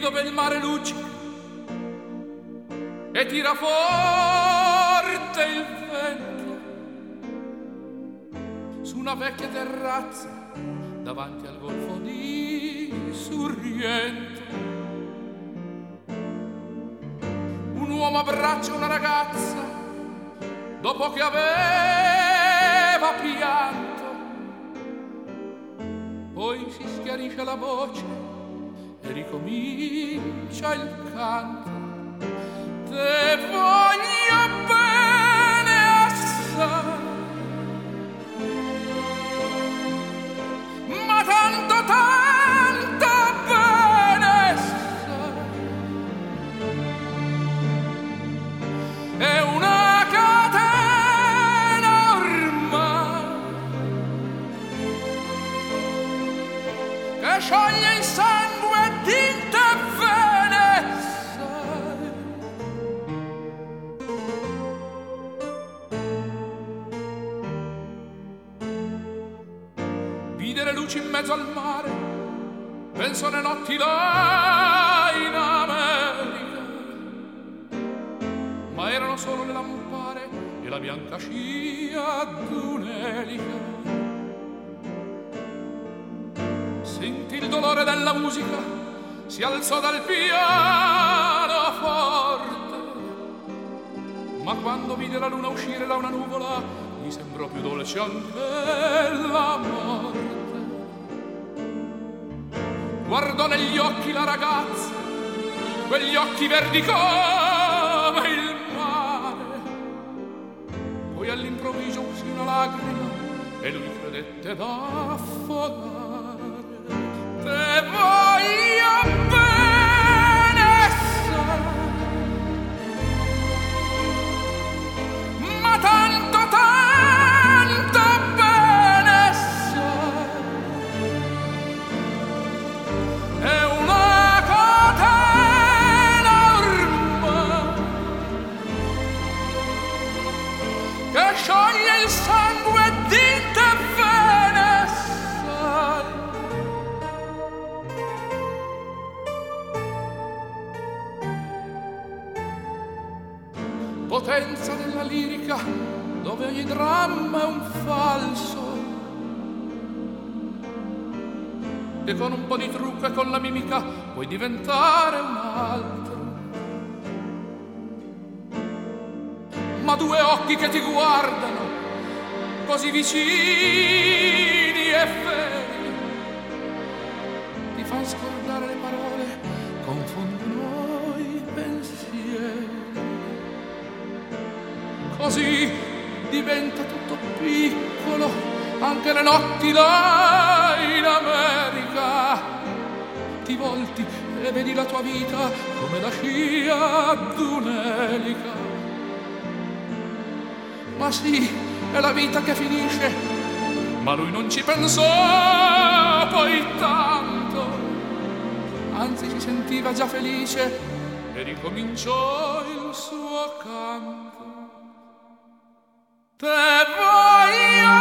dove il mare luccica e tira forte il vento, su una vecchia terrazza davanti al golfo di Sorrento. Un uomo abbraccia una ragazza dopo che aveva pianto, poi si schiarisce la voce e ricomincia il canto. Te voglio bene assai, ma tanto bene sai. È una catena ormai che scioglie il sangue di te bene sai. Vide le luci in mezzo al mare, penso alle notti là in America, ma erano solo le lampare e la bianca scia d'un'elica. Sentì il dolore della musica, si alzò dal pianoforte, ma quando vide la luna uscire da una nuvola gli sembrò più dolce anche la morte. Guardò negli occhi la ragazza, quegli occhi verdi come il mare, poi all'improvviso uscì una lacrima e lui credette d'affogare. Te voglio bene sai, ma tanto bene sai. È una catena ormai che scioglie il sangue di te bene sai. Potenza della lirica, dove ogni dramma è un falso, e con un po' di trucco e con la mimica puoi diventare un altro. Ma due occhi che ti guardano così vicini e feri ti fanno scordare le parole, confondono i pensieri. Così diventa tutto piccolo, anche le notti là in America. Ti volti e vedi la tua vita come la scia d'un'elica. Ma sì, è la vita che finisce, ma lui non ci pensò poi tanto, anzi si sentiva già felice e ricominciò il suo canto. Te voglio